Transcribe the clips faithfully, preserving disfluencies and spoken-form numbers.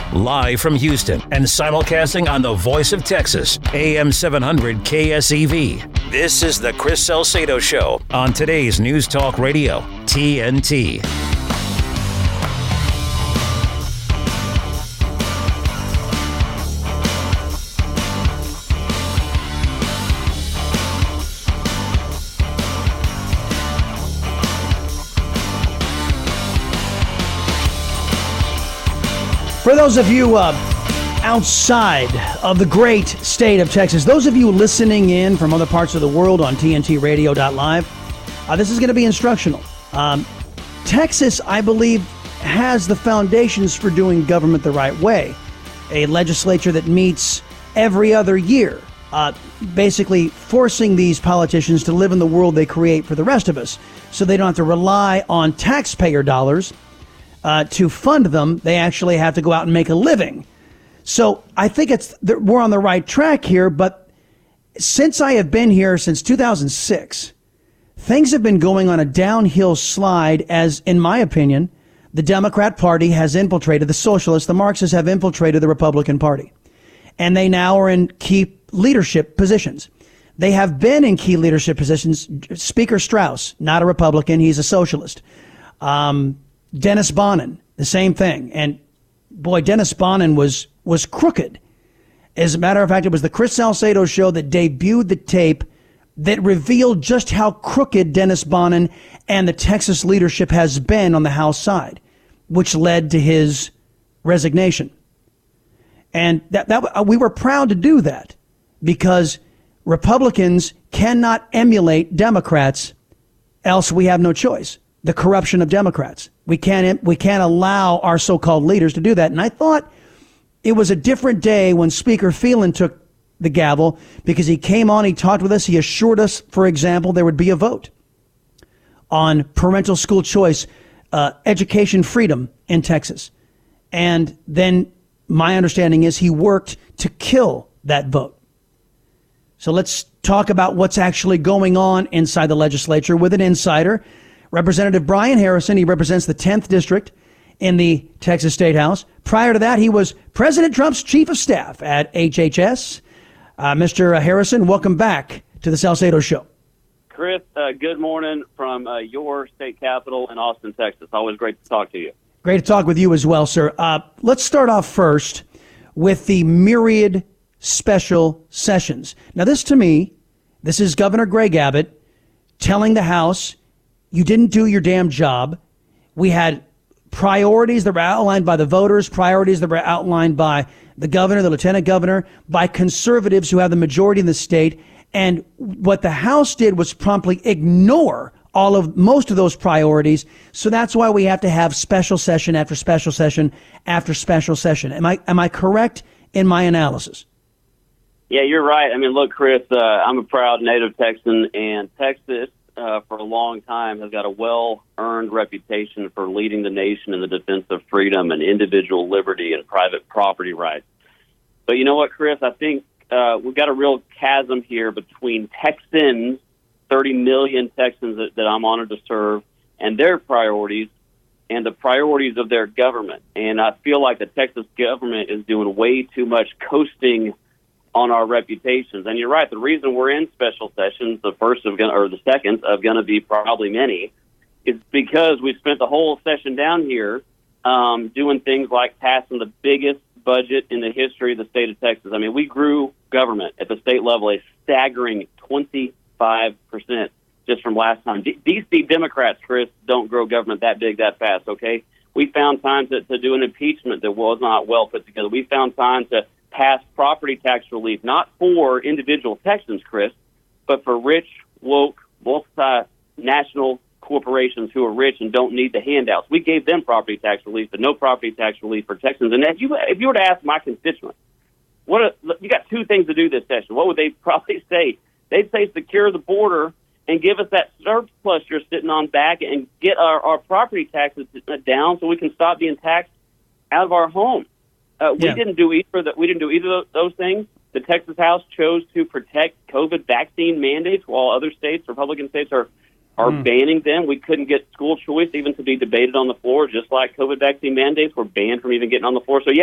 Live from Houston and simulcasting on the Voice of Texas, A M seven hundred K S E V. This is the Chris Salcedo Show on today's News Talk Radio, T N T. For those of you uh, outside of the great state of Texas, those of you listening in from other parts of the world on T N T radio dot live, uh, this is going to be instructional. Um, Texas, I believe, has the foundations for doing government the right way. A legislature that meets every other year, uh, basically forcing these politicians to live in the world they create for the rest of us, so they don't have to rely on taxpayer dollars Uh, to fund them. They actually have to go out and make a living. So I think it's we're on the right track here. But since I have been here since two thousand six, things have been going on a downhill slide as, in my opinion, the Democrat Party has infiltrated, the socialists, the Marxists have infiltrated the Republican Party. And they now are in key leadership positions. They have been in key leadership positions. Speaker Strauss, not a Republican, he's a socialist. Um... Dennis Bonnen, the same thing. And boy, Dennis Bonnen was was crooked. As a matter of fact, it was the Chris Salcedo Show that debuted the tape that revealed just how crooked Dennis Bonnen and the Texas leadership has been on the House side, which led to his resignation. And that, that we were proud to do that because Republicans cannot emulate Democrats, else we have no choice. The corruption of Democrats. We can't we can't allow our so-called leaders to do that. And I thought it was a different day when Speaker Phelan took the gavel because he came on, he talked with us, he assured us, for example, there would be a vote on parental school choice, uh, education freedom in Texas. And then my understanding is he worked to kill that vote. So let's talk about what's actually going on inside the legislature with an insider. Representative Brian Harrison, he represents the tenth District in the Texas State House. Prior to that, he was President Trump's chief of staff at H H S. Uh, Mister Harrison, welcome back to the Salcedo Show. Chris, uh, good morning from uh, your state capital in Austin, Texas. Always great to talk to you. Great to talk with you as well, sir. Uh, let's start off first with the myriad special sessions. Now, this to me, this is Governor Greg Abbott telling the House, you didn't do your damn job. We had priorities that were outlined by the voters, priorities that were outlined by the governor, the lieutenant governor, by conservatives who have the majority in the state. And what the House did was promptly ignore all of most of those priorities. So that's why we have to have special session after special session after special session. Am I am I correct in my analysis? Yeah, you're right. I mean, look, Chris, uh, I'm a proud native Texan, and Texas, Uh, for a long time, has got a well-earned reputation for leading the nation in the defense of freedom and individual liberty and private property rights. But you know what, Chris? I think uh, we've got a real chasm here between Texans, thirty million Texans that, that I'm honored to serve, and their priorities and the priorities of their government. And I feel like the Texas government is doing way too much coasting on our reputations. And you're right, the reason we're in special sessions, the first of gonna, or the second of going to be probably many, is because we spent the whole session down here um, doing things like passing the biggest budget in the history of the state of Texas. I mean, we grew government at the state level a staggering twenty-five percent just from last time. D- D.C. Democrats, Chris, don't grow government that big that fast, okay? We found time to, to do an impeachment that was not well put together. We found time to pass property tax relief, not for individual Texans, Chris, but for rich, woke, multinational corporations who are rich and don't need the handouts. We gave them property tax relief, but no property tax relief for Texans. And if you if you were to ask my constituents, what are, you got two things to do this session, what would they probably say? They'd say secure the border and give us that surplus you're sitting on back and get our, our property taxes down so we can stop being taxed out of our homes. Uh, we yeah. didn't do either. That we didn't do either of those things. The Texas House chose to protect COVID vaccine mandates, while other states, Republican states, are are mm. banning them. We couldn't get school choice even to be debated on the floor, just like COVID vaccine mandates were banned from even getting on the floor. So yeah,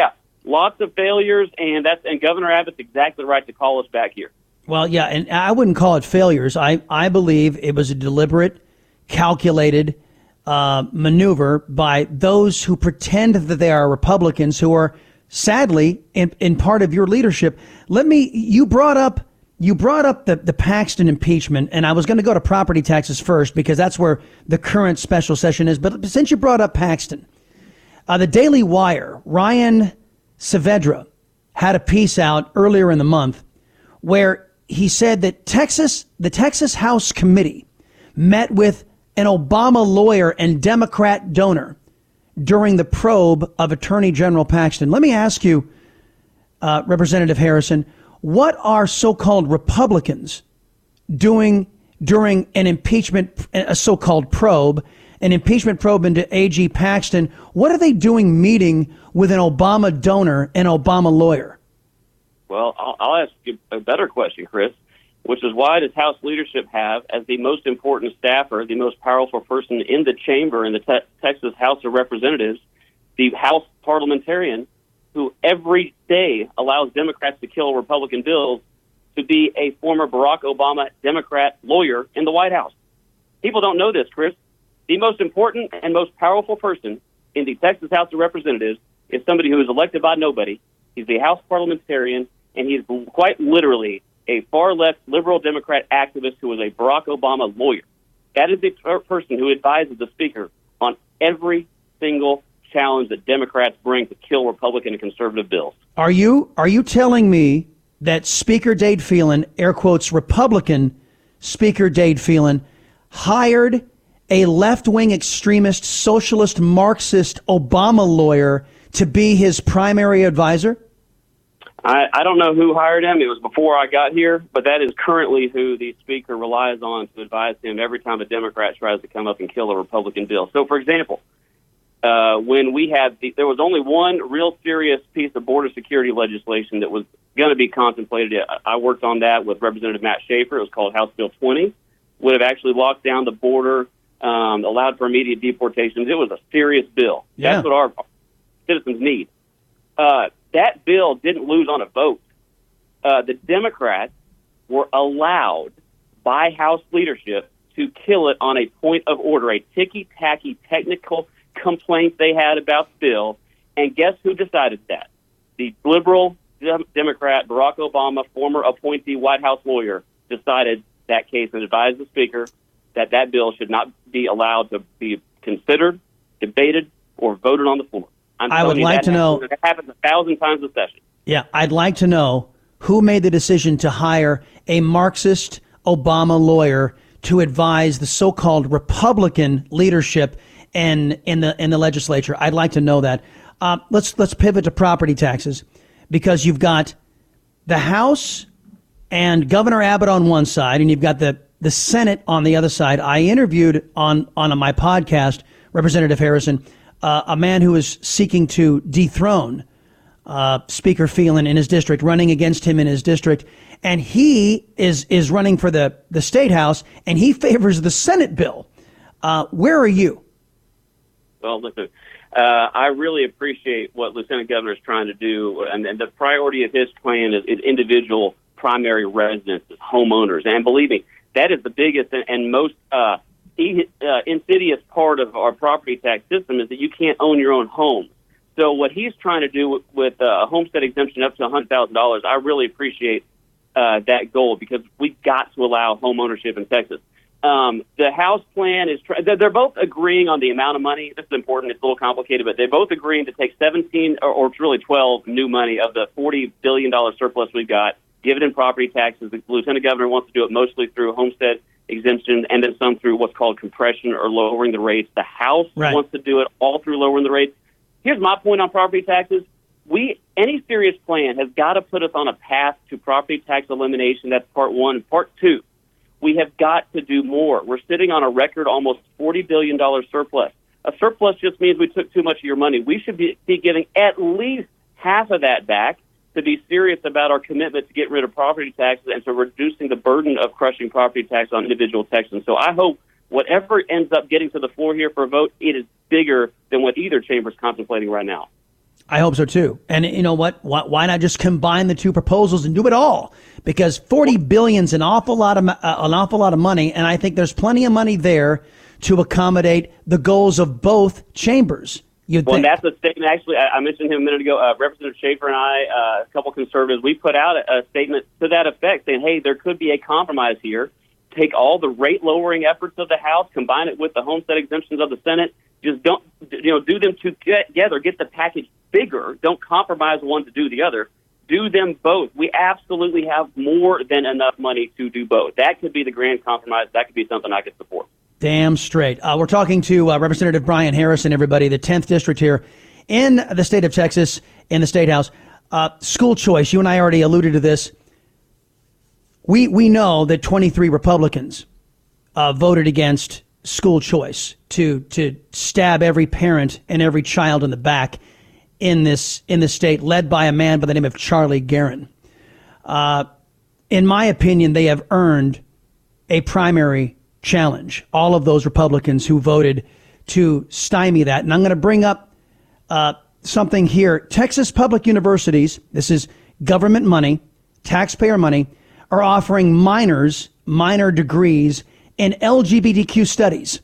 lots of failures, and that's and Governor Abbott's exactly right to call us back here. Well, yeah, and I wouldn't call it failures. I, I believe it was a deliberate, calculated uh, maneuver by those who pretend that they are Republicans, who are sadly in, in part of your leadership. Let me. You brought up you brought up the the Paxton impeachment, and I was going to go to property taxes first because that's where the current special session is. But since you brought up Paxton, uh, the Daily Wire, Ryan Saavedra had a piece out earlier in the month where he said that Texas, the Texas House Committee, met with an Obama lawyer and Democrat donor during the probe of Attorney General Paxton. Let me ask you, uh, Representative Harrison, what are so-called Republicans doing during an impeachment, a so-called probe, an impeachment probe into A G Paxton? What are they doing meeting with an Obama donor and Obama lawyer? Well, I'll, I'll ask you a better question, Chris, which is why does House leadership have, as the most important staffer, the most powerful person in the chamber in the te- Texas House of Representatives, the House parliamentarian who every day allows Democrats to kill Republican bills, to be a former Barack Obama Democrat lawyer in the White House? People don't know this, Chris. The most important and most powerful person in the Texas House of Representatives is somebody who is elected by nobody. He's the House parliamentarian, and he's quite literally a far-left liberal Democrat activist who is a Barack Obama lawyer. That is the person who advises the Speaker on every single challenge that Democrats bring to kill Republican and conservative bills. Are you are you telling me that Speaker Dade Phelan, air quotes, Republican Speaker Dade Phelan, hired a left-wing extremist, socialist, Marxist Obama lawyer to be his primary advisor? I, I don't know who hired him. It was before I got here, but that is currently who the Speaker relies on to advise him every time a Democrat tries to come up and kill a Republican bill. So, for example, uh, when we had the, there was only one real serious piece of border security legislation that was going to be contemplated. I worked on that with Representative Matt Schaefer. It was called House Bill twenty. Would have actually locked down the border, um, allowed for immediate deportations. It was a serious bill. Yeah. That's what our citizens need. Uh, that bill didn't lose on a vote. Uh, the Democrats were allowed by House leadership to kill it on a point of order, a ticky-tacky technical complaint they had about the bill. And guess who decided that? The liberal dem- Democrat, Barack Obama, former appointee White House lawyer, decided that case and advised the Speaker that that bill should not be allowed to be considered, debated, or voted on the floor. I'm I would like to know. That happens a thousand times a session. Yeah, I'd like to know who made the decision to hire a Marxist Obama lawyer to advise the so-called Republican leadership in in the in the legislature. I'd like to know that. Uh, let's let's pivot to property taxes, because you've got the House and Governor Abbott on one side, and you've got the the Senate on the other side. I interviewed on on my podcast, Representative Harrison, Uh, a man who is seeking to dethrone uh, Speaker Phelan in his district, running against him in his district. And he is is running for the, the State House, and he favors the Senate bill. Uh, where are you? Well, listen, uh, I really appreciate what Lieutenant Governor is trying to do. And, and the priority of his plan is, is individual primary residents, homeowners. And believe me, that is the biggest and, and most uh Uh, insidious part of our property tax system is that you can't own your own home. So what he's trying to do with, with uh, a homestead exemption up to one hundred thousand dollars, I really appreciate uh, that goal, because we've got to allow home ownership in Texas. Um, the House plan is tr- they're, they're both agreeing on the amount of money. This is important. It's a little complicated, but they're both agreeing to take seventeen or, or it's really twelve new money of the forty billion dollars surplus we've got, give it in property taxes. The Lieutenant Governor wants to do it mostly through homestead exemption, and then some through what's called compression or lowering the rates. The House right. wants to do it all through lowering the rates. Here's my point on property taxes. We any serious plan has got to put us on a path to property tax elimination. That's part one. Part two, we have got to do more. We're sitting on a record almost forty billion dollars surplus. A surplus just means we took too much of your money. We should be, be getting at least half of that back to be serious about our commitment to get rid of property taxes and to reducing the burden of crushing property tax on individual Texans. So I hope whatever ends up getting to the floor here for a vote, it is bigger than what either chamber is contemplating right now. I hope so, too. And you know what? Why, why not just combine the two proposals and do it all? Because forty billion dollars is an awful lot of uh, an awful lot of money, and I think there's plenty of money there to accommodate the goals of both chambers. You'd well, think. that's a statement. Actually, I, I mentioned him a minute ago. Uh, Representative Schaefer and I, uh, a couple conservatives, we put out a, a statement to that effect, saying, "Hey, there could be a compromise here. Take all the rate lowering efforts of the House, combine it with the homestead exemptions of the Senate. Just don't, you know, do them together. Get the package bigger. Don't compromise one to do the other. Do them both. We absolutely have more than enough money to do both. That could be the grand compromise. That could be something I could support." Damn straight. Uh, we're talking to uh, Representative Brian Harrison, everybody, the tenth district here in the state of Texas, in the State House. Uh, school choice. You and I already alluded to this. We we know that twenty-three Republicans uh, voted against school choice to to stab every parent and every child in the back in this in this state, led by a man by the name of Charlie Geren. Uh, in my opinion, they have earned a primary challenge. All of those Republicans who voted to stymie that, and I'm going to bring up uh, something here. Texas public universities, this is government money, taxpayer money, are offering minors minor degrees in L G B T Q studies.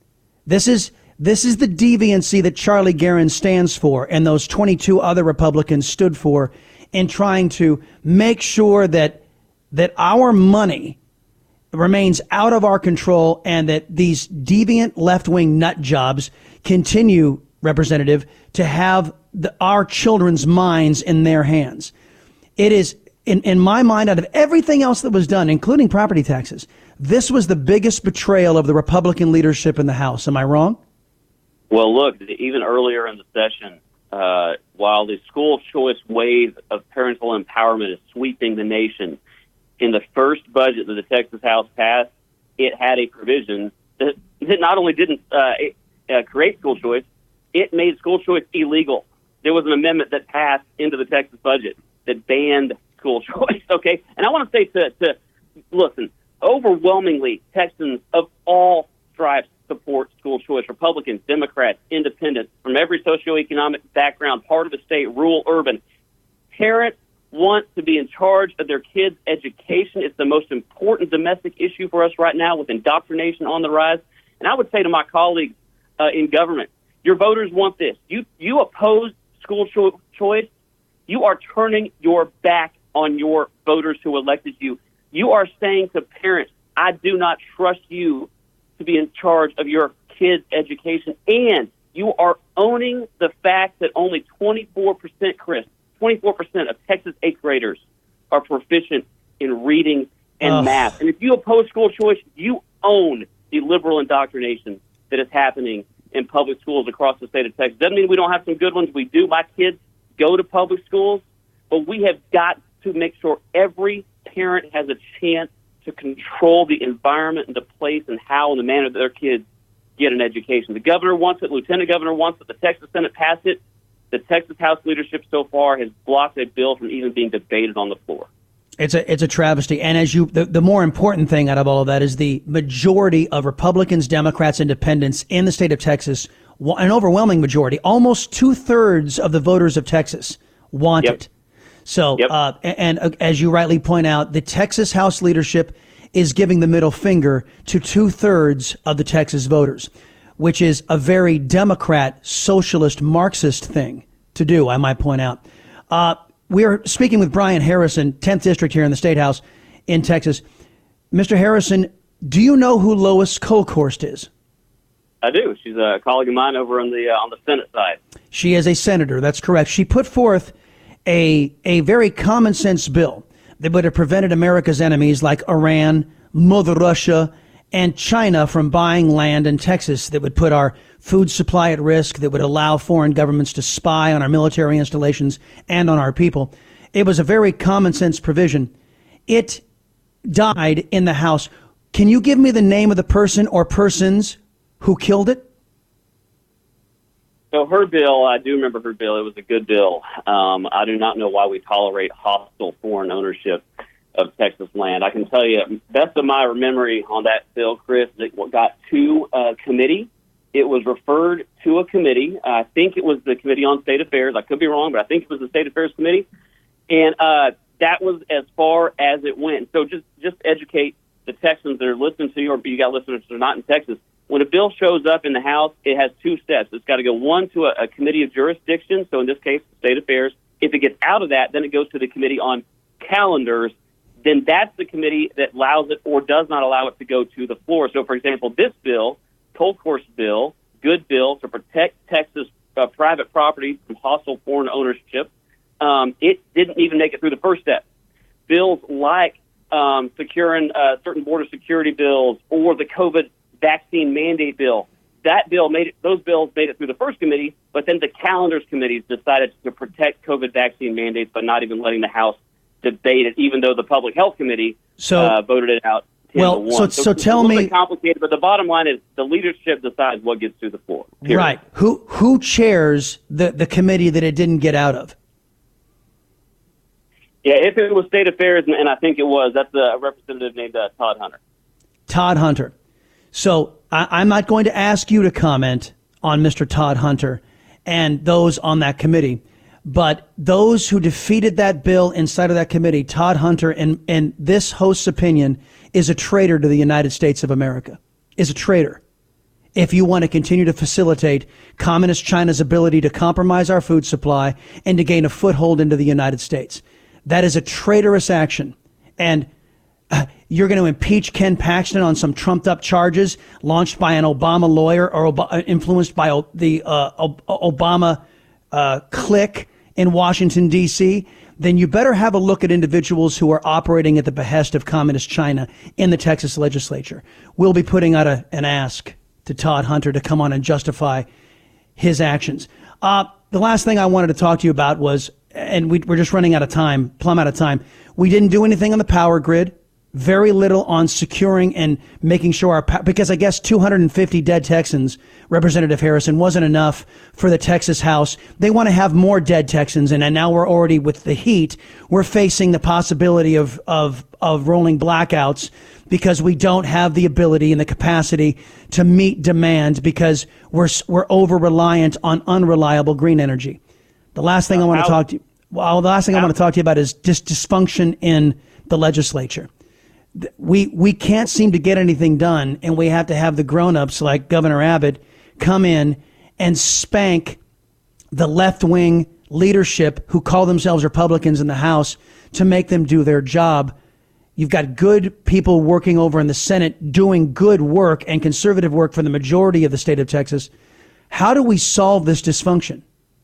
This is this is the deviancy that Charlie Geren stands for, and those twenty-two other Republicans stood for, in trying to make sure that that our money remains out of our control, and that these deviant left-wing nut jobs continue, Representative, to have the, our children's minds in their hands. It is, in, in my mind, out of everything else that was done, including property taxes, this was the biggest betrayal of the Republican leadership in the House. Am I wrong? Well, look, even earlier in the session, uh, while the school choice wave of parental empowerment is sweeping the nation, in the first budget that the Texas House passed, it had a provision that, that not only didn't uh, uh, create school choice, it made school choice illegal. There was an amendment that passed into the Texas budget that banned school choice, okay? And I want to say to, to, listen, overwhelmingly, Texans of all stripes support school choice. Republicans, Democrats, independents, from every socioeconomic background, part of the state, rural, urban. Parents want to be in charge of their kids' education. It's the most important domestic issue for us right now, with indoctrination on the rise. And I would say to my colleagues uh, in government, your voters want this. You you oppose school cho- choice, you are turning your back on your voters who elected you. You are saying to parents, I do not trust you to be in charge of your kids' education. And you are owning the fact that only twenty-four percent, Chris, twenty-four percent of Texas eighth graders are proficient in reading and Ugh. math. And if you oppose school choice, you own the liberal indoctrination that is happening in public schools across the state of Texas. Doesn't mean we don't have some good ones. We do. My kids go to public schools, but we have got to make sure every parent has a chance to control the environment and the place and how and the manner that their kids get an education. The governor wants it. Lieutenant Governor wants it. The Texas Senate passed it. The Texas House leadership so far has blocked a bill from even being debated on the floor. It's a it's a travesty. And as you, the, the more important thing out of all of that is the majority of Republicans, Democrats, Independents in the state of Texas, an overwhelming majority, almost two thirds of the voters of Texas want Yep. it. So, Yep. uh, and, and uh, as you rightly point out, the Texas House leadership is giving the middle finger to two thirds of the Texas voters, which is a very Democrat, socialist, Marxist thing to do, I might point out. Uh, we're speaking with Brian Harrison, tenth District here in the State House in Texas. Mister Harrison, do you know who Lois Kolkhorst is? I do. She's a colleague of mine over on the uh, on the Senate side. She is a senator. That's correct. She put forth a a very common sense bill that would have prevented America's enemies like Iran, Mother Russia, and China from buying land in Texas, that would put our food supply at risk, that would allow foreign governments to spy on our military installations and on our people. It was a very common sense provision. It died in the House. Can you give me the name of the person or persons who killed it? So her bill, I do remember her bill. It was a good bill. Um, I do not know why we tolerate hostile foreign ownership of Texas land. I can tell you, best of my memory on that bill, Chris, that got to uh, committee It was referred to a committee. I think it was the Committee on State Affairs. I could be wrong, but I think it was the State Affairs Committee. And uh, that was as far as it went. So just, just educate the Texans that are listening to you, or you got listeners that are not in Texas. When a bill shows up in the House, it has two steps. It's got to go, one, to a, a committee of jurisdiction, so in this case, State Affairs. If it gets out of that, then it goes to the Committee on Calendars. Then that's the committee that allows it or does not allow it to go to the floor. So, for example, this bill, Cold Course bill, good bill to protect Texas uh, private property from hostile foreign ownership, um, it didn't even make it through the first step. Bills like um, securing uh, certain border security bills or the COVID vaccine mandate bill, that bill made it, those bills made it through the first committee, but then the calendars committees decided to protect COVID vaccine mandates by not even letting the House debate it, even though the Public Health Committee so, uh, voted it out ten well, to one. So, so, so tell it's a me, bit complicated, but the bottom line is the leadership decides what gets to the floor. Period. Right? Who who chairs the the committee that it didn't get out of? Yeah, if it was State Affairs, and I think it was, that's a representative named uh, Todd Hunter. Todd Hunter. So I, I'm not going to ask you to comment on Mister Todd Hunter and those on that committee, but those who defeated that bill inside of that committee, Todd Hunter, in, in this host's opinion, is a traitor to the United States of America, is a traitor. If you want to continue to facilitate Communist China's ability to compromise our food supply and to gain a foothold into the United States, that is a traitorous action. And uh, you're going to impeach Ken Paxton on some trumped-up charges launched by an Obama lawyer or Ob- influenced by o- the uh, Ob- Obama uh, clique in Washington, D C, then you better have a look at individuals who are operating at the behest of Communist China in the Texas legislature. We'll be putting out a, an ask to Todd Hunter to come on and justify his actions. Uh, the last thing I wanted to talk to you about was, and we, we're just running out of time, plumb out of time, we didn't do anything on the power grid. Very little on securing and making sure our, because I guess two hundred fifty dead Texans, Representative Harrison, wasn't enough for the Texas House. They want to have more dead Texans, and, and now we're already with the heat. We're facing the possibility of, of, of rolling blackouts because we don't have the ability and the capacity to meet demand because we're, we're over reliant on unreliable green energy. The last thing uh, I want to talk to you, well, the last thing how, I want to talk to you about is just dysfunction in the legislature. We we can't seem to get anything done, and we have to have the grown-ups like Governor Abbott come in and spank the left-wing leadership who call themselves Republicans in the House to make them do their job. You've got good people working over in the Senate doing good work and conservative work for the majority of the state of Texas. How do we solve this dysfunction?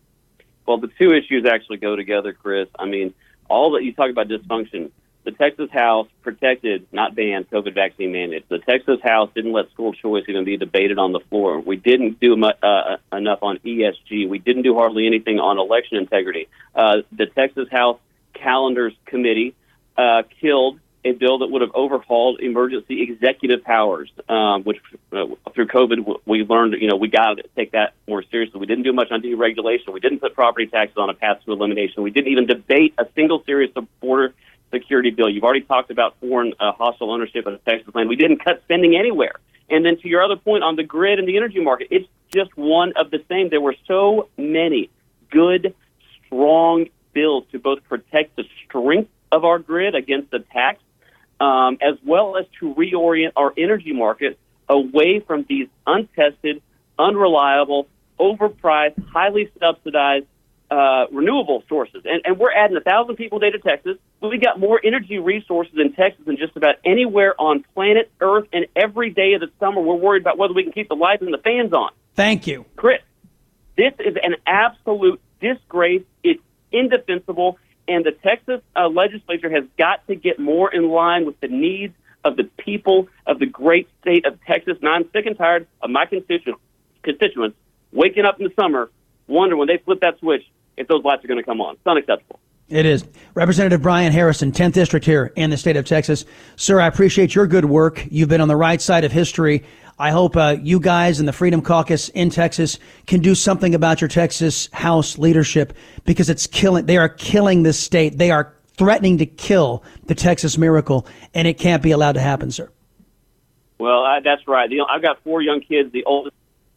Well, the two issues actually go together, Chris. I mean, all that you talk about dysfunction, the Texas House protected, not banned, COVID vaccine mandates. The Texas House didn't let school choice even be debated on the floor. We didn't do much, uh, enough on E S G. We didn't do hardly anything on election integrity. Uh, the Texas House Calendars Committee uh, killed a bill that would have overhauled emergency executive powers, um, which uh, through COVID we learned, you know, we got to take that more seriously. We didn't do much on deregulation. We didn't put property taxes on a path to elimination. We didn't even debate a single serious border security bill. You've already talked about foreign uh, hostile ownership of Texas land. We didn't cut spending anywhere. And then to your other point on the grid and the energy market, it's just one of the same. There were so many good, strong bills to both protect the strength of our grid against attacks, um, as well as to reorient our energy market away from these untested, unreliable, overpriced, highly subsidized Uh, renewable sources. And, and we're adding one thousand people a day to Texas. We got more energy resources in Texas than just about anywhere on planet Earth. And every day of the summer, we're worried about whether we can keep the lights and the fans on. Thank you. Chris, this is an absolute disgrace. It's indefensible. And the Texas uh, legislature has got to get more in line with the needs of the people of the great state of Texas. And I'm sick and tired of my constitu- constituents waking up in the summer, wondering when they flip that switch, if those lights are going to come on. It's unacceptable. It is. Representative Brian Harrison, tenth District here in the state of Texas. Sir, I appreciate your good work. You've been on the right side of history. I hope uh, you guys and the Freedom Caucus in Texas can do something about your Texas House leadership, because it's killing. They are killing this state. They are threatening to kill the Texas miracle, and it can't be allowed to happen, sir. Well, I, that's right. The, I've got four young kids. The oldest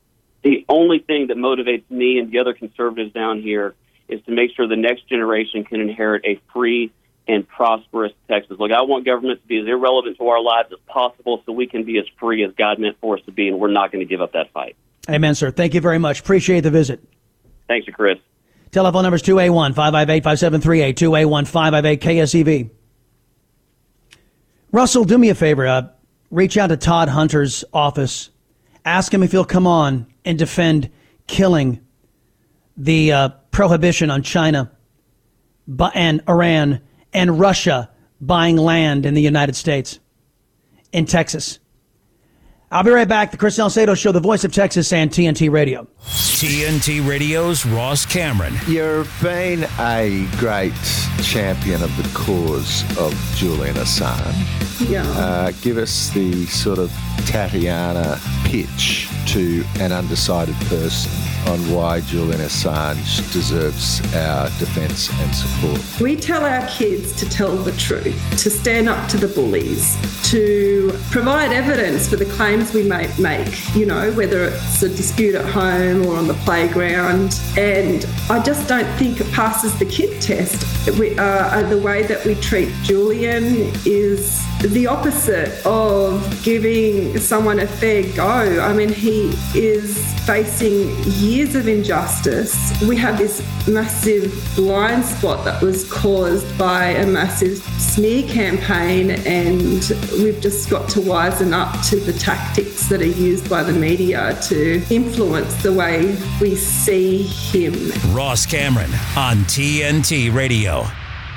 The only thing that motivates me and the other conservatives down here is to make sure the next generation can inherit a free and prosperous Texas. Look, I want government to be as irrelevant to our lives as possible so we can be as free as God meant for us to be, and we're not going to give up that fight. Amen, sir. Thank you very much. Appreciate the visit. Thanks, Chris. Telephone number is two eight one, five five eight, five seven three eight, two eight one, five five eight, K S E V. Russell, do me a favor. Uh, reach out to Todd Hunter's office. Ask him if he'll come on and defend killing the uh, prohibition on China and Iran and Russia buying land in the United States, in Texas. I'll be right back. The Chris Salcedo Show, the voice of Texas and T N T Radio. T N T Radio's Ross Cameron. You've been a great champion of the cause of Julian Assange. Yeah. Uh, give us the sort of Tatiana pitch to an undecided person on why Julian Assange deserves our defence and support. We tell our kids to tell the truth, to stand up to the bullies, to provide evidence for the claims we make, make, you know, whether it's a dispute at home or on the playground. And I just don't think it passes the kid test. We, uh, the way that we treat Julian is the opposite of giving someone a fair go. I mean, he is facing years of injustice. We have this massive blind spot that was caused by a massive smear campaign, and we've just got to wisen up to the tactics that are used by the media to influence the way we see him. Ross Cameron on T N T Radio.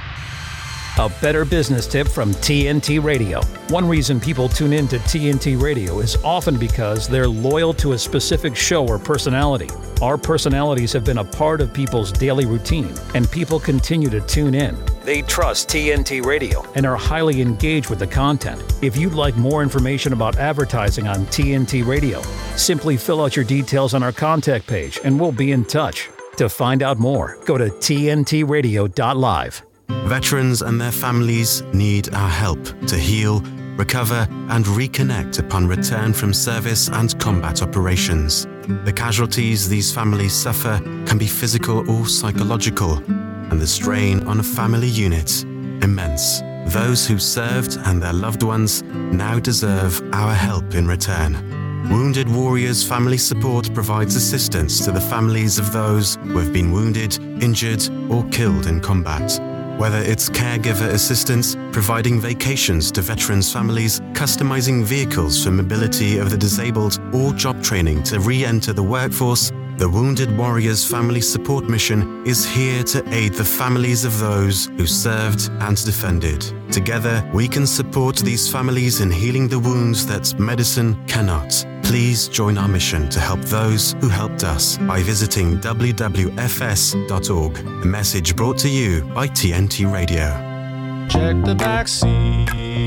A better business tip from T N T Radio. One reason people tune in to T N T Radio is often because they're loyal to a specific show or personality. Our personalities have been a part of people's daily routine, and people continue to tune in. They trust T N T Radio and are highly engaged with the content. If you'd like more information about advertising on T N T Radio, simply fill out your details on our contact page and we'll be in touch. To find out more, go to T N T radio dot live. Veterans and their families need our help to heal, recover, and reconnect upon return from service and combat operations. The casualties these families suffer can be physical or psychological, and the strain on a family unit immense. Those who served and their loved ones now deserve our help in return. Wounded Warriors Family Support provides assistance to the families of those who have been wounded, injured, or killed in combat. Whether it's caregiver assistance, providing vacations to veterans' families, customizing vehicles for mobility of the disabled, or job training to re-enter the workforce, the Wounded Warriors Family Support Mission is here to aid the families of those who served and defended. Together, we can support these families in healing the wounds that medicine cannot. Please join our mission to help those who helped us by visiting w w f s dot org. A message brought to you by T N T Radio. Check the back seat.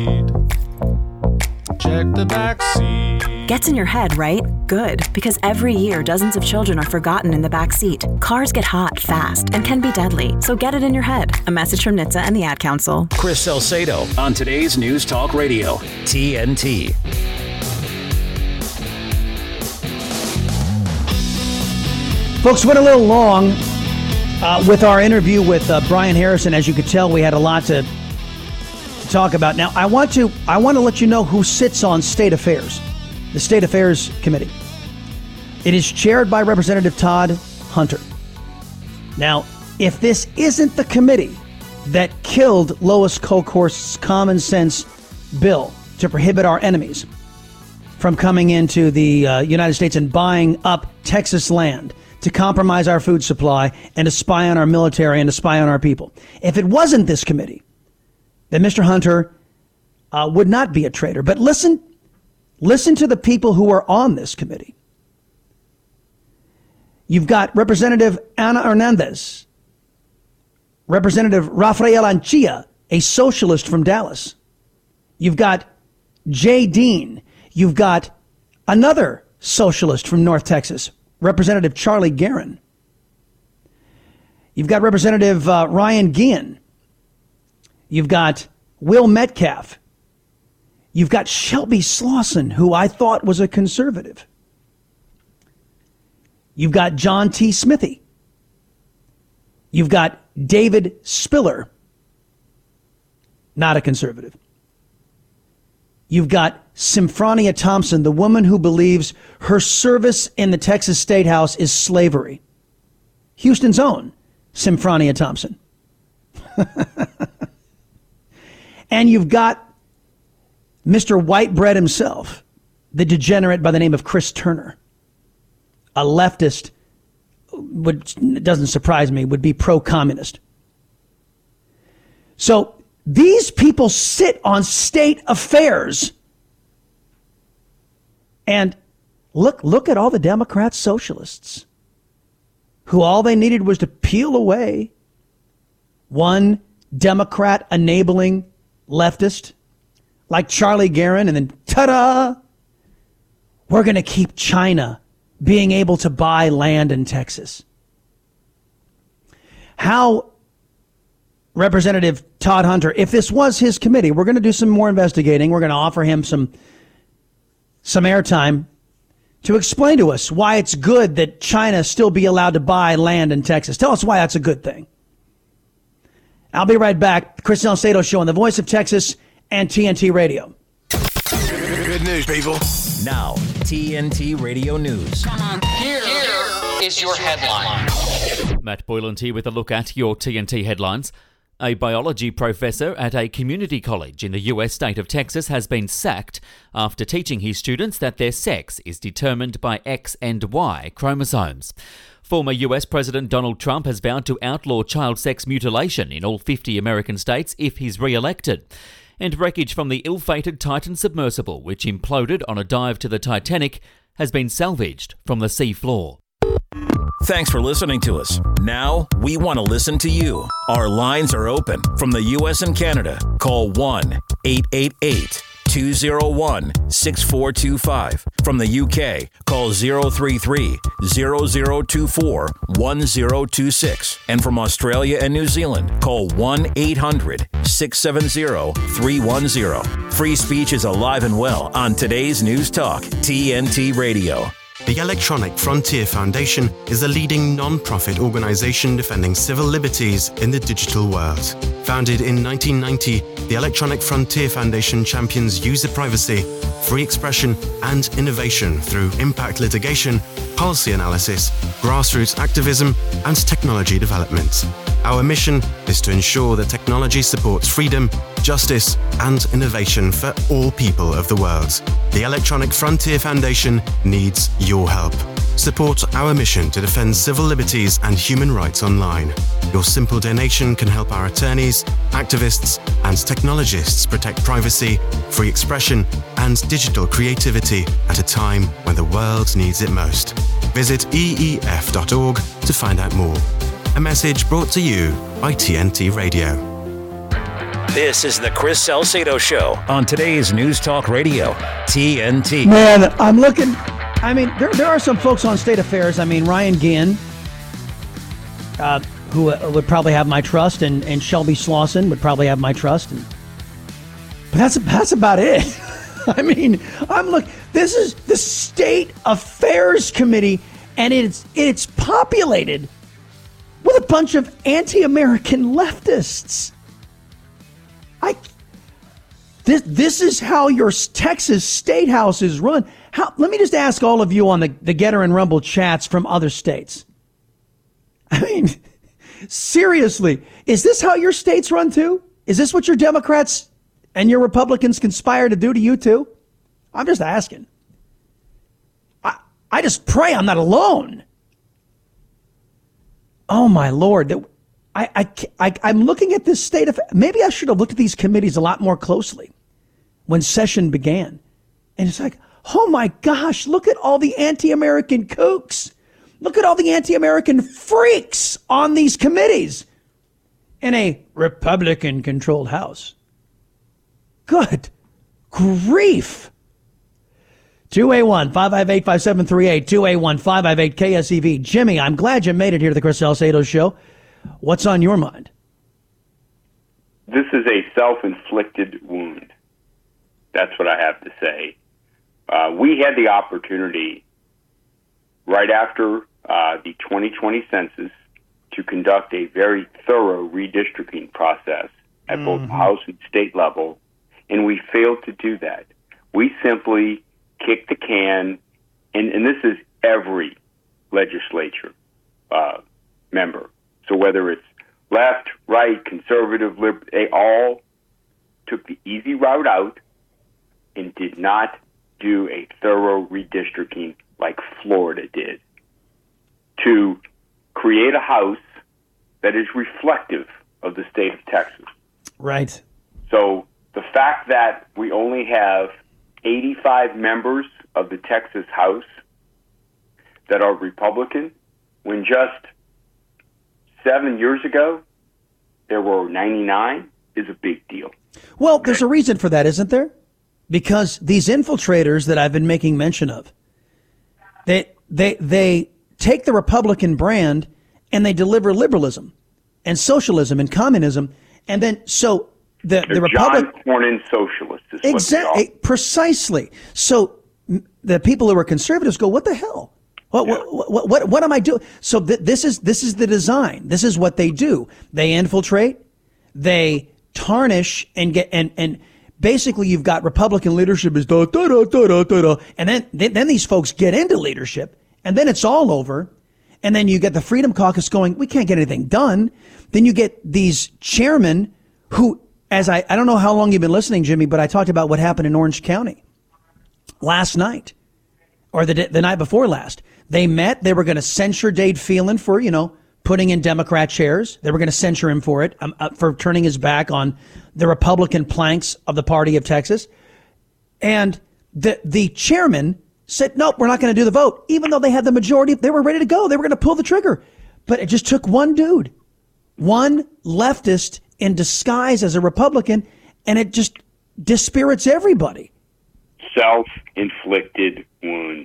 Check the back seat. Gets in your head, right? Good, because every year dozens of children are forgotten in the back seat. Cars get hot fast and can be deadly, so get it in your head. A message from N H T S A and the Ad Council. Chris Salcedo on today's News Talk Radio, T N T. Folks, went a little long uh, with our interview with uh, Brian Harrison. As you could tell, we had a lot to, to talk about. Now, I want to I want to let you know who sits on State Affairs, the State Affairs Committee. It is chaired by Representative Todd Hunter. Now, if this isn't the committee that killed Lois Kolkhorst's common sense bill to prohibit our enemies from coming into the uh, United States and buying up Texas land, to compromise our food supply and to spy on our military and to spy on our people. If it wasn't this committee, then Mister Hunter uh, would not be a traitor. But listen, listen to the people who are on this committee. You've got Representative Ana Hernandez, Representative Rafael Anchia, a socialist from Dallas. You've got Jay Dean. You've got another socialist from North Texas, Representative Charlie Guerin. You've got Representative uh, Ryan Guillen. You've got Will Metcalf. You've got Shelby Slawson, who I thought was a conservative. You've got John T. Smithy. You've got David Spiller, not a conservative. You've got Symphronia Thompson, the woman who believes her service in the Texas State House is slavery. Houston's own Symphronia Thompson. And you've got Mister White Bread himself, the degenerate by the name of Chris Turner, a leftist, which doesn't surprise me, would be pro-communist. So these people sit on state affairs. And look, look at all the Democrat socialists who all they needed was to peel away one Democrat enabling leftist like Charlie Geren, and then ta-da, we're going to keep China being able to buy land in Texas. How Representative Todd Hunter, if this was his committee, we're going to do some more investigating. We're going to offer him some some airtime to explain to us why it's good that China still be allowed to buy land in Texas. Tell us why that's a good thing. I'll be right back. Chris Salcedo Show on the Voice of Texas and T N T Radio. Good news, people. Now, T N T Radio News. Come on, here, here is your headline. Matt Boylan here with a look at your T N T headlines. A biology professor at a community college in the U S state of Texas has been sacked after teaching his students that their sex is determined by X and Y chromosomes. Former U S President Donald Trump has vowed to outlaw child sex mutilation in all fifty American states if he's re-elected. And wreckage from the ill-fated Titan submersible, which imploded on a dive to the Titanic, has been salvaged from the sea floor. Thanks for listening to us. Now we want to listen to you. Our lines are open from the U S and Canada. Call one eight eight eight, two oh one, six four two five. From the U K, call zero three three, zero zero two four, one zero two six. And from Australia and New Zealand, call one eight hundred, six seven zero, three one zero. Free speech is alive and well on today's News Talk, T N T Radio. The Electronic Frontier Foundation is a leading non-profit organization defending civil liberties in the digital world. Founded in nineteen ninety, the Electronic Frontier Foundation champions user privacy, free expression, and innovation through impact litigation, policy analysis, grassroots activism, and technology development. Our mission is to ensure that technology supports freedom, justice, and innovation for all people of the world. The Electronic Frontier Foundation needs your help. Support our mission to defend civil liberties and human rights online. Your simple donation can help our attorneys, activists, and technologists protect privacy, free expression, and digital creativity at a time when the world needs it most. Visit E E F dot org to find out more. A message brought to you by T N T Radio. This is the Chris Salcedo Show on today's News Talk Radio, T N T. Man, I'm looking... I mean, there there are some folks on state affairs. I mean, Ryan Ginn, uh, who uh, would probably have my trust, and, and Shelby Slauson would probably have my trust. And, but that's that's about it. I mean, I'm look. This is the State Affairs Committee, and it's it's populated with a bunch of anti-American leftists. I. This this is how your Texas State House is run. How, let me just ask all of you on the, the Getter and Rumble chats from other states. I mean, seriously, is this how your states run too? Is this what your Democrats and your Republicans conspire to do to you too? I'm just asking. I, I just pray I'm not alone. Oh, my Lord. I, I, I, I'm looking at this state of... Maybe I should have looked at these committees a lot more closely when session began. And it's like... Oh my gosh, look at all the anti-American kooks. Look at all the anti-American freaks on these committees in a Republican-controlled House. Good grief. two eight one, five five eight, five seven three eight, two eight one, five five eight, K S E V. Jimmy, I'm glad you made it here to the Chris Salcedo Show. What's on your mind? This is a self-inflicted wound. That's what I have to say. Uh, we had the opportunity right after uh, the twenty twenty census to conduct a very thorough redistricting process at mm-hmm. both House and state level, and we failed to do that. We simply kicked the can, and, and this is every legislature uh, member. So whether it's left, right, conservative, liberal, they all took the easy route out and did not do a thorough redistricting like Florida did to create a House that is reflective of the state of Texas. Right. So the fact that we only have eighty-five members of the Texas House that are Republican, when just seven years ago there were ninety-nine, is a big deal. Well, there's a reason for that, isn't there? Because these infiltrators that I've been making mention of, they they they take the Republican brand and they deliver liberalism and socialism and communism, and then so the They're the Republic John Cornyn socialists is exactly precisely. So the people who are conservatives go, "What the hell? What yeah. what, what what what am I doing?" So th- this is this is the design. This is what they do. They infiltrate, they tarnish, and get and and. Basically, you've got Republican leadership is da da da da da da, and then then these folks get into leadership, and then it's all over, and then you get the Freedom Caucus going, we can't get anything done. Then you get these chairmen who, as I I don't know how long you've been listening, Jimmy, but I talked about what happened in Orange County last night, or the the night before last. They met. They were going to censure Dade Phelan for you know putting in Democrat chairs. They were going to censure him for it, um, uh, for turning his back on the Republican planks of the party of Texas. And the the chairman said, nope, we're not going to do the vote, even though they had the majority. They were ready to go. They were going to pull the trigger. But it just took one dude, one leftist in disguise as a Republican, and it just dispirits everybody. Self-inflicted wounds.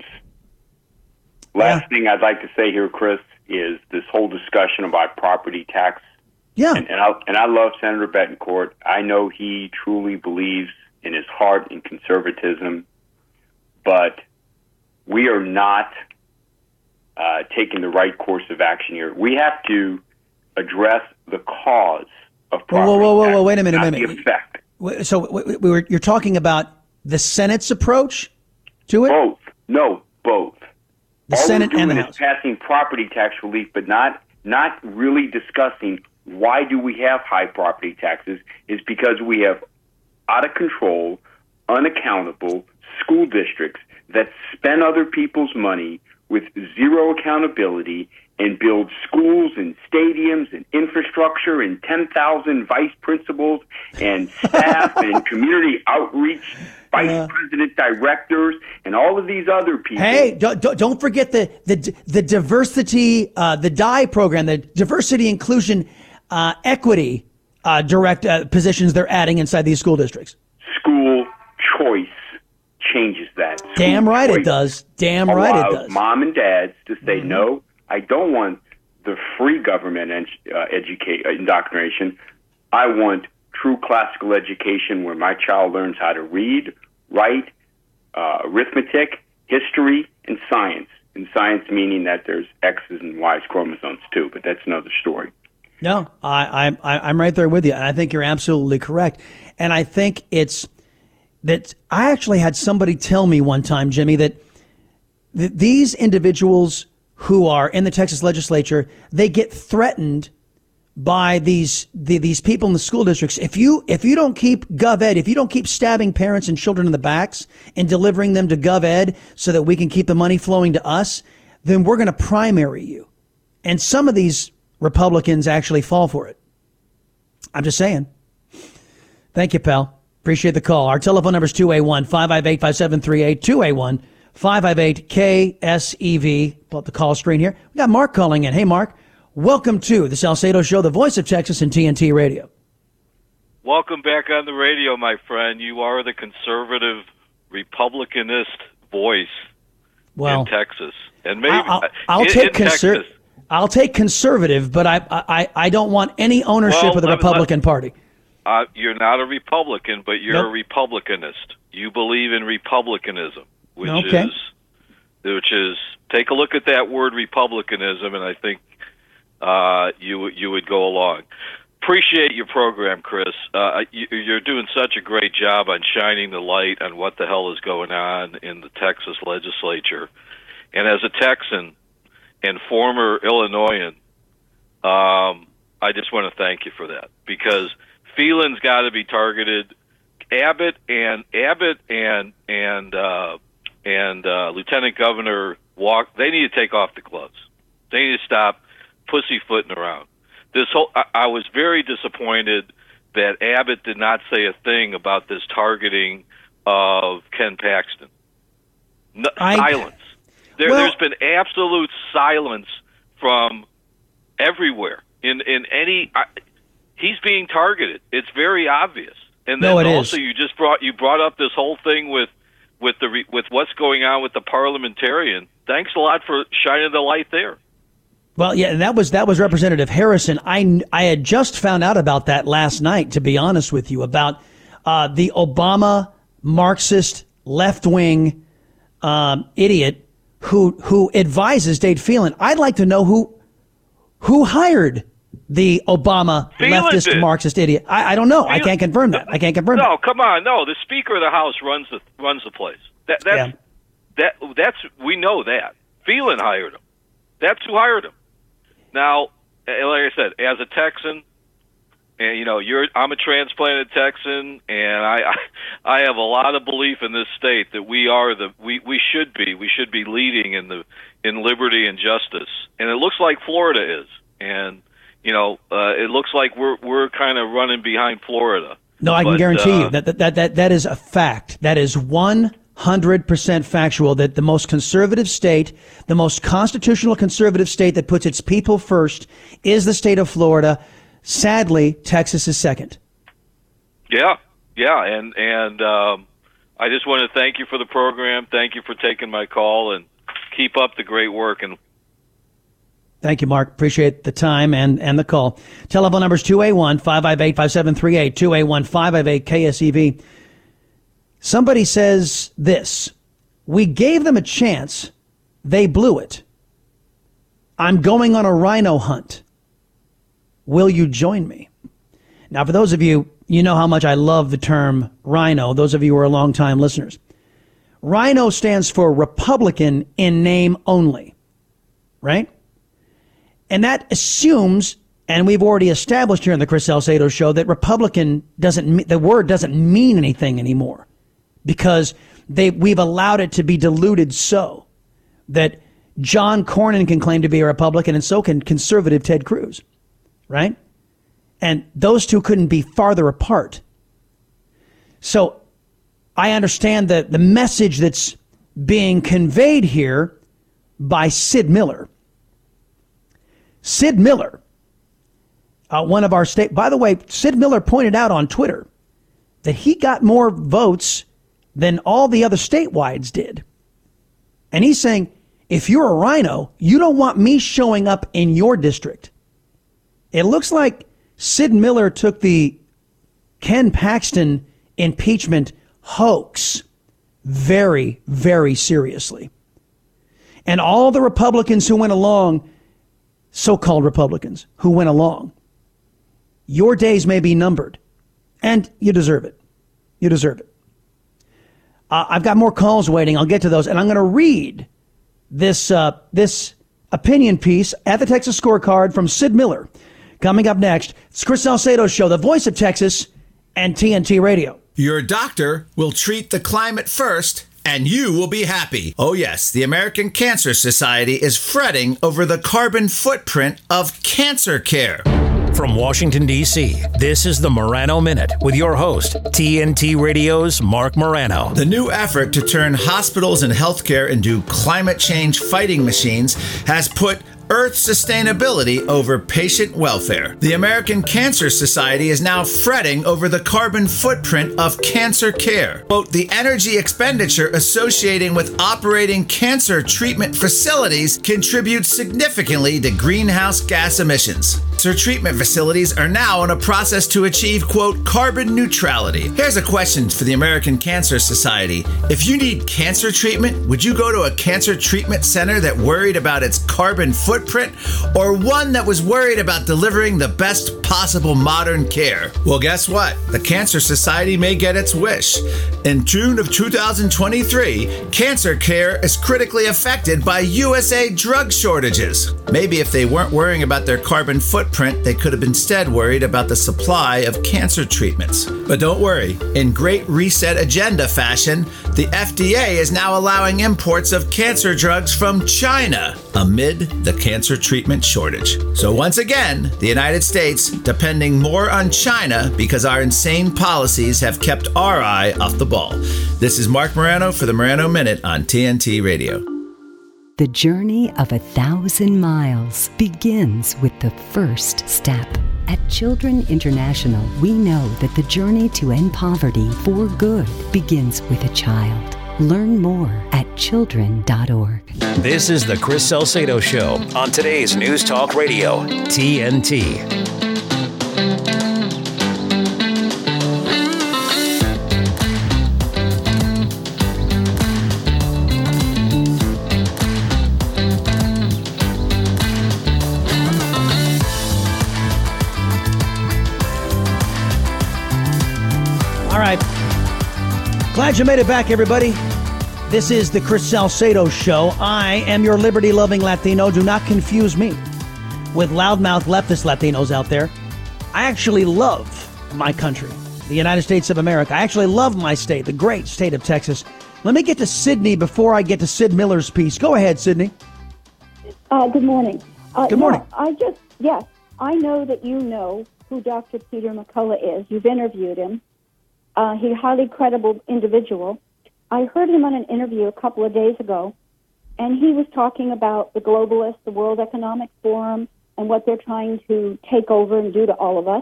Last yeah. thing I'd like to say here, Chris, is this whole discussion about property tax. Yeah. And, and, I, and I love Senator Betancourt. I know he truly believes in his heart in conservatism, but we are not uh, taking the right course of action here. We have to address the cause of property whoa, whoa, whoa, tax, whoa, wait a minute, not a minute. the effect. So we, we were, you're talking about the Senate's approach to it? Both. No, both. The All Senate we're doing and the is House. passing property tax relief, but not not really discussing why do we have high property taxes. Is because we have out of control, unaccountable school districts that spend other people's money with zero accountability and build schools and stadiums and infrastructure and ten thousand vice principals and staff and community outreach vice uh, president directors and all of these other people. Hey, don't, don't forget the the the diversity, uh, the D I program, the diversity, inclusion, uh, equity uh, direct uh, positions they're adding inside these school districts. School choice changes that. School Damn right it does. Damn right it does. Mom and dads to say, mm-hmm. no, I don't want the free government and uh, educate uh, indoctrination. I want true classical education where my child learns how to read, write, uh, arithmetic, history, and science. And science meaning that there's X's and Y's chromosomes too, but that's another story. No, I, I, I'm right there with you. And I think you're absolutely correct. And I think it's that I actually had somebody tell me one time, Jimmy, that th- these individuals who are in the Texas legislature, they get threatened by these the, these people in the school districts. If you if you don't keep GovEd, if you don't keep stabbing parents and children in the backs and delivering them to GovEd so that we can keep the money flowing to us, then we're going to primary you. And some of these Republicans actually fall for it. I'm just saying. Thank you, pal. Appreciate the call. Our telephone number is two eight one, five five eight, five seven three eight, two eight one, five five eight, K S E V. Pull up the call screen here. We got Mark calling in. Hey, Mark. Welcome to the Salcedo Show, the voice of Texas and T N T Radio. Welcome back on the radio, my friend. You are the conservative Republicanist voice well, in Texas, and maybe I'll, I'll in, take in conser- Texas. I'll take conservative, but I I, I don't want any ownership well, of the let, Republican let, Party. Uh, you're not a Republican, but you're nope. a Republicanist. You believe in republicanism, which okay. is which is take a look at that word republicanism, and I think uh, you you would go along. Appreciate your program, Chris. Uh, you, you're doing such a great job on shining the light on what the hell is going on in the Texas legislature. And as a Texan and former Illinoisan, um, I just want to thank you for that, because Phelan's got to be targeted. Abbott and Abbott and and uh, and uh, Lieutenant Governor Walk. They need to take off the gloves. They need to stop pussyfooting around. This whole, I, I was very disappointed that Abbott did not say a thing about this targeting of Ken Paxton. No, I, silence. There, well, there's been absolute silence from everywhere. In in any, I, he's being targeted. It's very obvious. And then no, it also, is. you just brought you brought up this whole thing with with the with what's going on with the parliamentarian. Thanks a lot for shining the light there. Well, yeah, that was that was Representative Harrison. I, I had just found out about that last night, to be honest with you, about uh, the Obama Marxist left-wing um, idiot who who advises Dade Phelan. I'd like to know who who hired the Obama Phelan leftist did. Marxist idiot. I, I don't know. Phelan, I can't confirm that. I can't confirm no, that. No, come on. No, the Speaker of the House runs the runs the place. That that's Yeah. that that's we know that. Phelan hired him. That's who hired him. Now, like I said, as a Texan, and you know, you're I'm a transplanted Texan, and I, I I have a lot of belief in this state that we are the we, we should be we should be leading in the in liberty and justice, and it looks like Florida is, and you know, uh, it looks like we're we're kind of running behind Florida. No, I can But, guarantee uh, you that, that that that that is a fact. That is one hundred percent factual, that the most conservative state, the most constitutional conservative state that puts its people first, is the state of Florida. Sadly, Texas is second. Yeah, yeah, and and um, I just want to thank you for the program. Thank you for taking my call, and keep up the great work. And Thank you, Mark. Appreciate the time and, and the call. Telephone number is two eight one, five five eight, five seven three eight, two eight one, five five eight, K S E V. Somebody says this: we gave them a chance. They blew it. I'm going on a rhino hunt. Will you join me? Now, for those of you, you know how much I love the term rhino. Those of you who are longtime listeners. Rhino stands for Republican in name only, right? And that assumes, and we've already established here in the Chris Salcedo Show, that Republican doesn't, the word doesn't mean anything anymore, because they we've allowed it to be diluted so that John Cornyn can claim to be a Republican, and so can conservative Ted Cruz, right? And those two couldn't be farther apart. So I understand that the message that's being conveyed here by Sid Miller. Sid Miller, uh, one of our state, by the way, Sid Miller pointed out on Twitter that he got more votes than all the other statewides did. And he's saying, if you're a rhino, you don't want me showing up in your district. It looks like Sid Miller took the Ken Paxton impeachment hoax very, very seriously. And all the Republicans who went along, so-called Republicans who went along, your days may be numbered, and you deserve it. You deserve it. Uh, I've got more calls waiting. I'll get to those, and I'm going to read this uh, this opinion piece at the Texas Scorecard from Sid Miller. Coming up next, it's Chris Salcedo Show, the voice of Texas and T N T Radio. Your doctor will treat the climate first, and you will be happy. Oh yes, the American Cancer Society is fretting over the carbon footprint of cancer care. From Washington, D C, this is the Morano Minute with your host, T N T Radio's Mark Morano. The new effort to turn hospitals and healthcare into climate change fighting machines has put Earth sustainability over patient welfare. The American Cancer Society is now fretting over the carbon footprint of cancer care. Quote, the energy expenditure associating with operating cancer treatment facilities contributes significantly to greenhouse gas emissions. Cancer treatment facilities are now in a process to achieve, quote, carbon neutrality. Here's a question for the American Cancer Society. If you need cancer treatment, would you go to a cancer treatment center that worried about its carbon footprint, or one that was worried about delivering the best possible modern care? Well, guess what? The Cancer Society may get its wish. In June of two thousand twenty-three, cancer care is critically affected by U S A drug shortages. Maybe if they weren't worrying about their carbon footprint, they could have instead worried about the supply of cancer treatments. But don't worry, in Great Reset agenda fashion, the F D A is now allowing imports of cancer drugs from China amid the cancer treatment shortage. So once again, the United States depending more on China because our insane policies have kept our eye off the ball. This is Mark Morano for the Morano Minute on T N T Radio. The journey of a thousand miles begins with the first step. At Children International, we know that the journey to end poverty for good begins with a child. Learn more at children dot org. This is the Chris Salcedo Show on today's News Talk Radio, T N T. All right. Glad you made it back, everybody. This is the Chris Salcedo Show. I am your liberty-loving Latino. Do not confuse me with loudmouth leftist Latinos out there. I actually love my country, the United States of America. I actually love my state, the great state of Texas. Let me get to Sydney before I get to Sid Miller's piece. Go ahead, Sydney. Uh, good morning. Uh, good morning. Yeah, I just, yes, I know that you know who Doctor Peter McCullough is. You've interviewed him. Uh, he's a highly credible individual. I heard him on an interview a couple of days ago, and he was talking about the globalists, the World Economic Forum, and what they're trying to take over and do to all of us,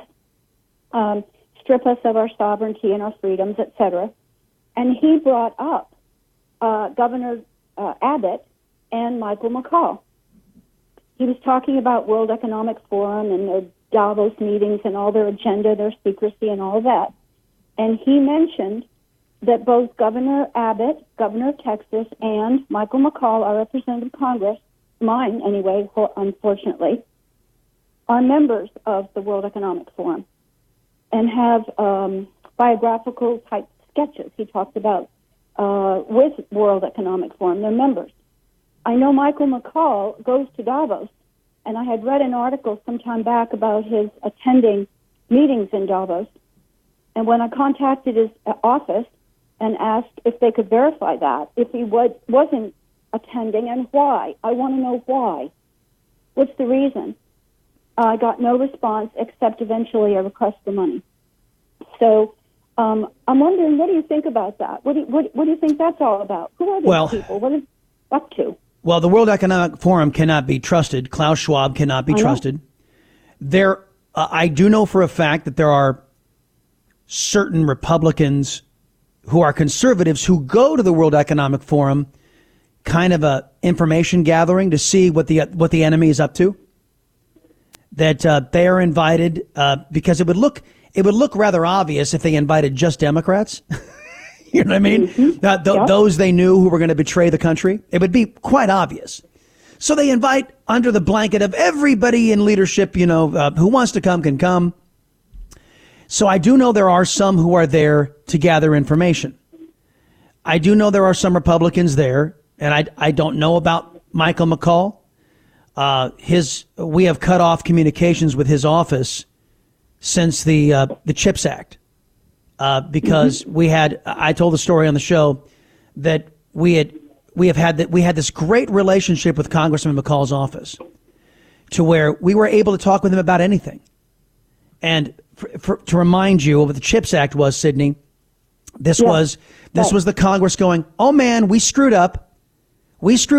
um, strip us of our sovereignty and our freedoms, et cetera. And he brought up uh, Governor uh, Abbott and Michael McCaul. He was talking about World Economic Forum and their Davos meetings and all their agenda, their secrecy, and all that. And he mentioned that both Governor Abbott, Governor of Texas, and Michael McCaul, our representative of Congress, mine anyway, unfortunately, are members of the World Economic Forum and have um, biographical type sketches he talked about uh, with World Economic Forum. They're members. I know Michael McCaul goes to Davos, and I had read an article some time back about his attending meetings in Davos. And when I contacted his office and asked if they could verify that, if he was, wasn't attending and why, I want to know why. What's the reason? I got no response except eventually a request for money. So um, I'm wondering, what do you think about that? What do you, what, what do you think that's all about? Who are these well, people? What is it up to? Well, the World Economic Forum cannot be trusted. Klaus Schwab cannot be I trusted. There, uh, I do know for a fact that there are certain Republicans who are conservatives who go to the World Economic Forum, kind of a information gathering to see what the what the enemy is up to. That uh, they are invited uh, because it would look it would look rather obvious if they invited just Democrats. You know what I mean? Mm-hmm. Uh, th- yep. Those they knew who were going to betray the country. It would be quite obvious. So they invite under the blanket of everybody in leadership, you know, uh, who wants to come can come. So I do know there are some who are there to gather information. I do know there are some Republicans there, and I, I don't know about Michael McCaul. Uh, his we have cut off communications with his office since the uh, the CHIPS Act, uh, because mm-hmm. we had I told the story on the show that we had we have had that we had this great relationship with Congressman McCaul's office, to where we were able to talk with him about anything. And for, for, to remind you of what the CHIPS Act was, Sydney, this yeah. was this right. was the Congress going, oh man, we screwed up. We screwed up.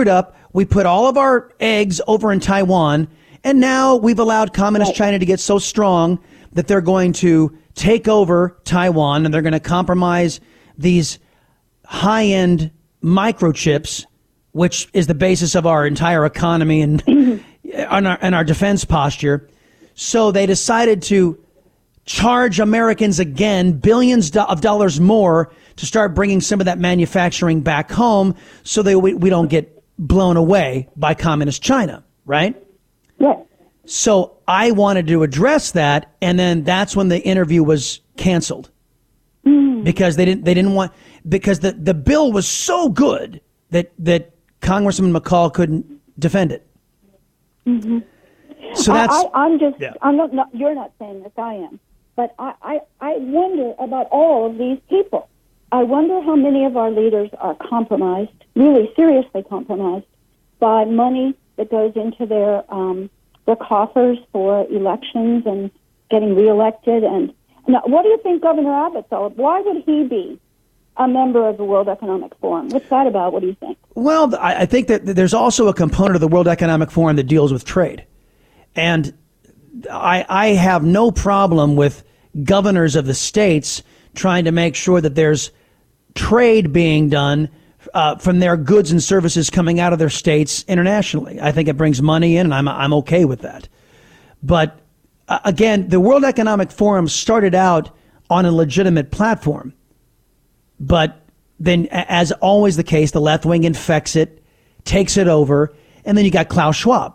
we put all of our eggs over in Taiwan, and now we've allowed communist right. China to get so strong that they're going to take over Taiwan, and they're going to compromise these high-end microchips, which is the basis of our entire economy and, and, our, and our defense posture. So they decided to charge Americans again billions of dollars more to start bringing some of that manufacturing back home so that we, we don't get blown away by communist China, right? Yes. So I wanted to address that, and then that's when the interview was canceled. Mm. Because they didn't they didn't want because the, the bill was so good that that Congressman McCall couldn't defend it. Mm-hmm. So that's I, I, I'm just yeah. I'm not, not you're not saying this, I am. But I, I, I wonder about all of these people. I wonder how many of our leaders are compromised, really seriously compromised, by money that goes into their um, their coffers for elections and getting reelected. And now, what do you think Governor Abbott's all? Why would he be a member of the World Economic Forum? What's that about? What do you think? Well, I, I think that there's also a component of the World Economic Forum that deals with trade. And I, I have no problem with governors of the states trying to make sure that there's trade being done uh, from their goods and services coming out of their states internationally. I think it brings money in, and I'm I'm okay with that. But uh, again, the World Economic Forum started out on a legitimate platform, but then, as always the case, the left wing infects it, takes it over, and then you got Klaus Schwab.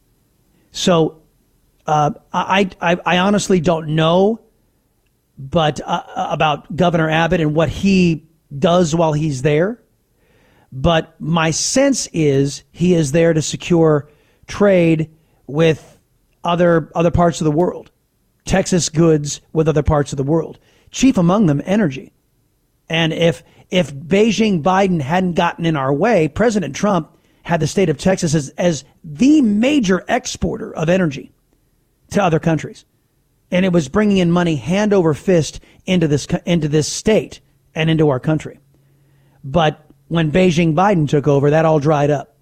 So uh, I, I I honestly don't know, but uh, about Governor Abbott and what he does while he's there. But my sense is he is there to secure trade with other other parts of the world, Texas goods with other parts of the world, chief among them energy. And if if Beijing Biden hadn't gotten in our way, President Trump had the state of Texas as, as the major exporter of energy to other countries. And it was bringing in money hand over fist into this into this state and into our country. But when Beijing Biden took over, that all dried up.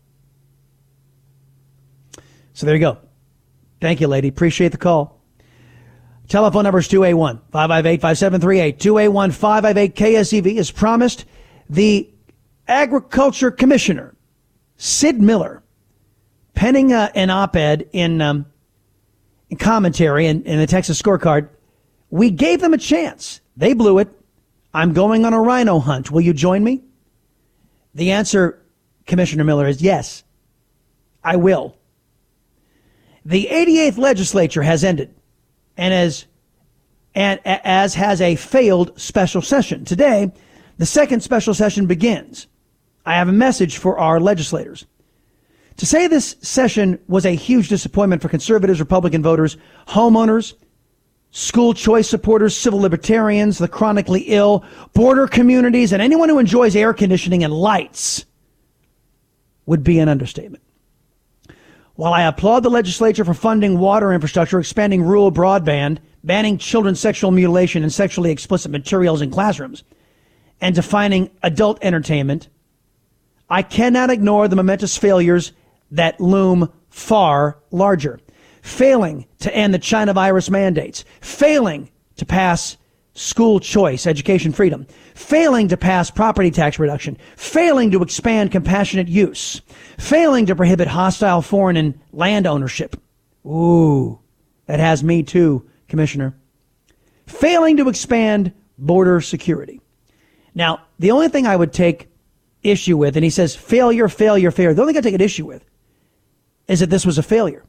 So there you go. Thank you, lady. Appreciate the call. Telephone number is two eight one, five five eight, five seven three eight. two eight one, five five eight, K S E V. As promised, the Agriculture Commissioner, Sid Miller, penning uh, an op-ed in, um, in commentary in, in the Texas Scorecard. We gave them a chance. They blew it. I'm going on a rhino hunt. Will you join me? The answer, Commissioner Miller, is yes, I will. The eighty-eighth legislature has ended, and as, and as has a failed special session. Today, the second special session begins. I have a message for our legislators. To say this session was a huge disappointment for conservatives, Republican voters, homeowners, school choice supporters, civil libertarians, the chronically ill, border communities, and anyone who enjoys air conditioning and lights would be an understatement. While I applaud the legislature for funding water infrastructure, expanding rural broadband, banning children's sexual mutilation and sexually explicit materials in classrooms, and defining adult entertainment, I cannot ignore the momentous failures that loom far larger. Failing to end the China virus mandates, failing to pass school choice, education freedom, failing to pass property tax reduction, failing to expand compassionate use, failing to prohibit hostile foreign and land ownership. Ooh, that has me too, Commissioner. Failing to expand border security. Now, the only thing I would take issue with, and he says failure, failure, failure. The only thing I take an issue with is that this was a failure.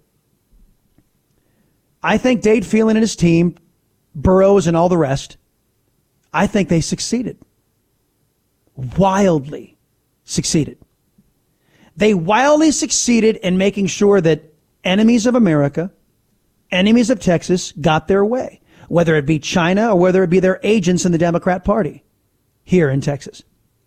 I think Dade Phelan and his team, Burroughs and all the rest, I think they succeeded. Wildly succeeded. They wildly succeeded in making sure that enemies of America, enemies of Texas got their way, whether it be China or whether it be their agents in the Democrat Party here in Texas.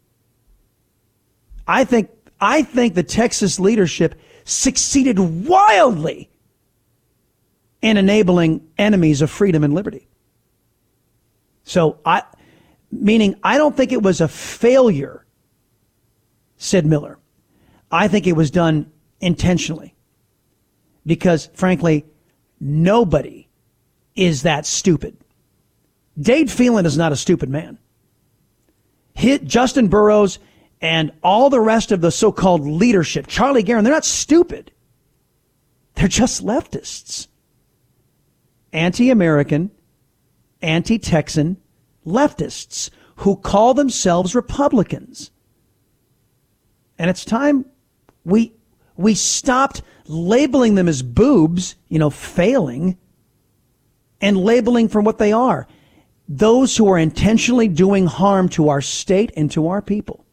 I think, I think the Texas leadership succeeded wildly in enabling enemies of freedom and liberty. So I, meaning I don't think it was a failure, Sid Miller. I think it was done intentionally because, frankly, nobody is that stupid. Dade Phelan is not a stupid man. Hit Justin Burrows and all the rest of the so-called leadership, Charlie Geren, they're not stupid. They're just leftists. Anti-American, anti-Texan leftists who call themselves Republicans. And it's time we we stopped labeling them as boobs, you know, failing, and labeling for what they are. Those who are intentionally doing harm to our state and to our people.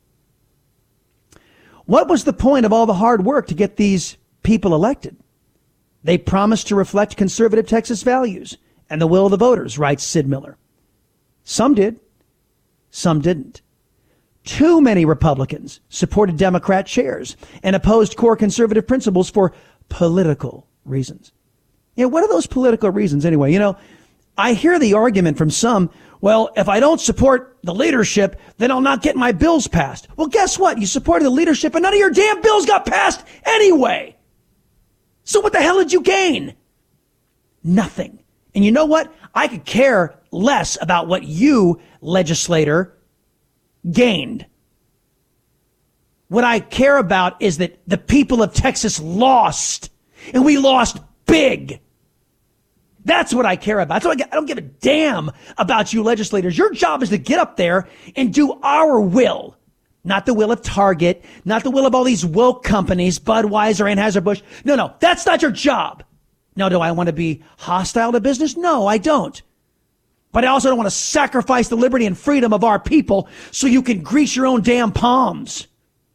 What was the point of all the hard work to get these people elected? They promised to reflect conservative Texas values and the will of the voters, writes Sid Miller. Some did. Some didn't. Too many Republicans supported Democrat chairs and opposed core conservative principles for political reasons. You know, what are those political reasons anyway? You know, I hear the argument from some, well, if I don't support the leadership, then I'll not get my bills passed. Well, guess what? You supported the leadership and none of your damn bills got passed anyway. So what the hell did you gain? Nothing. And you know what? I could care less about what you, legislator, gained. What I care about is that the people of Texas lost, and we lost big. That's what I care about. So I don't give a damn about you legislators. Your job is to get up there and do our will, not the will of Target, not the will of all these woke companies, Budweiser, Anheuser-Busch. No, no, that's not your job. Now, do I want to be hostile to business? No, I don't. But I also don't want to sacrifice the liberty and freedom of our people so you can grease your own damn palms.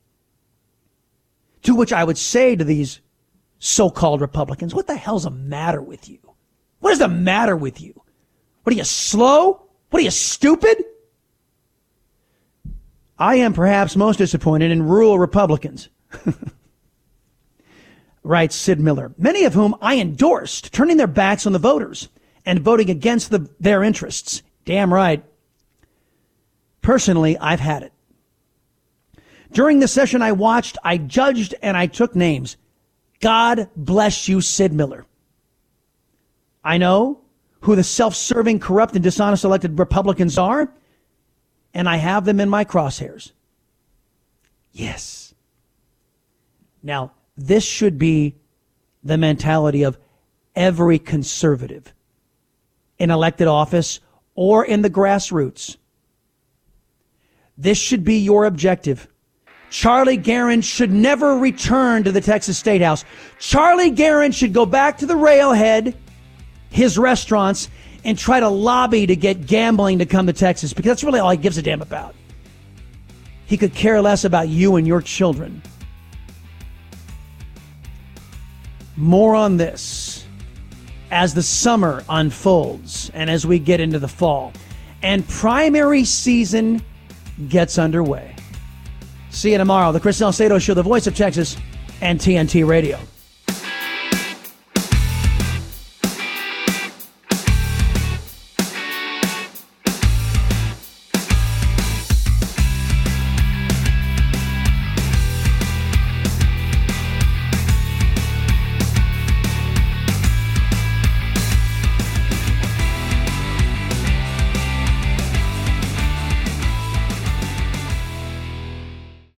To which I would say to these so-called Republicans, what the hell's the matter with you? What is the matter with you? What are you, slow? What are you, stupid? I am perhaps most disappointed in rural Republicans, writes Sid Miller, many of whom I endorsed, turning their backs on the voters and voting against the, their interests. Damn right. Personally, I've had it. During the session I watched, I judged and I took names. God bless you, Sid Miller. I know who the self-serving, corrupt, and dishonest elected Republicans are, and I have them in my crosshairs. Yes. Now, this should be the mentality of every conservative in elected office or in the grassroots. This should be your objective. Charlie Geren should never return to the Texas State House. Charlie Geren should go back to the railhead, his restaurants, and try to lobby to get gambling to come to Texas, because that's really all he gives a damn about. He could care less about you and your children. More on this as the summer unfolds and as we get into the fall and primary season gets underway. See you tomorrow. The Chris Salcedo Show, the voice of Texas, and T N T Radio.